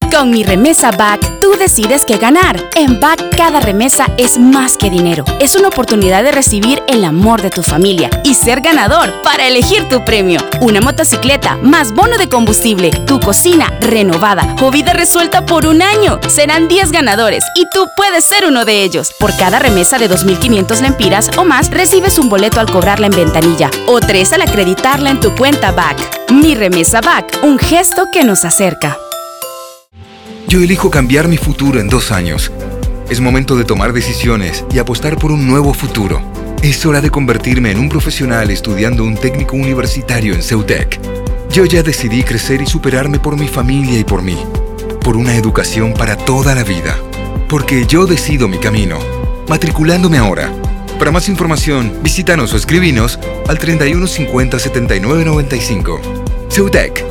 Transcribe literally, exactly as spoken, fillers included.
Con Mi Remesa B A C, tú decides qué ganar. En B A C, cada remesa es más que dinero. Es una oportunidad de recibir el amor de tu familia y ser ganador para elegir tu premio. Una motocicleta más bono de combustible, tu cocina renovada o vida resuelta por un año. Serán diez ganadores y tú puedes ser uno de ellos. Por cada remesa de dos mil quinientas lempiras o más, recibes un boleto al cobrarla en ventanilla o tres al acreditarla en tu cuenta B A C. Mi Remesa B A C, un gesto que nos acerca. Yo elijo cambiar mi futuro en dos años. Es momento de tomar decisiones y apostar por un nuevo futuro. Es hora de convertirme en un profesional estudiando un técnico universitario en Ceutec. Yo ya decidí crecer y superarme por mi familia y por mí. Por una educación para toda la vida. Porque yo decido mi camino. Matriculándome ahora. Para más información, visítanos o escribinos al treinta y uno cincuenta setenta y nueve noventa y cinco. Ceutec.